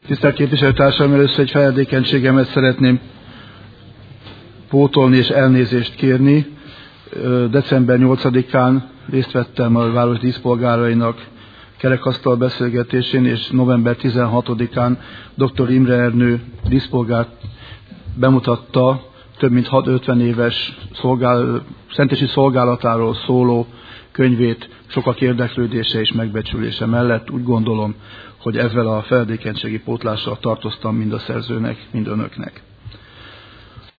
Tisztelt képviselőtársaim, először egy feledékenységemet szeretném pótolni és elnézést kérni. December 8-án részt vettem a város díszpolgárainak kerekasztal beszélgetésén, és november 16-án dr. Imre Ernő díszpolgár bemutatta több mint 50 éves szentesi szolgálatáról szóló könyvét sokak érdeklődése és megbecsülése mellett. Úgy gondolom, hogy ezzel a feledékenységi pótlással tartoztam mind a szerzőnek, mind önöknek.